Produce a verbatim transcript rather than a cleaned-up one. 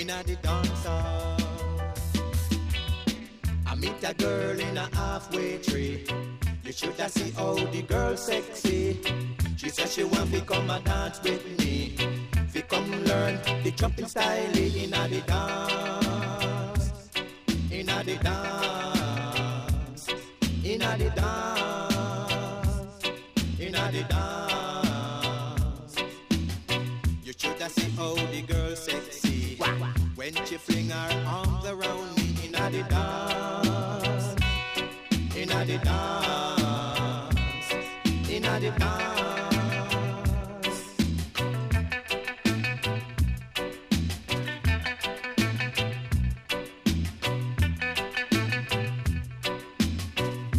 inna the dance hall. I meet a girl in a halfway tree. You shoulda see how the girl sexy. She said she want to come and dance with me. Fi come learn the jumping style inna the dance, inna the dance, inna the dance, inna the dance. You shoulda see how the girl sexy when she fling her arms around me inna the dance, inna the dance, inna the dance.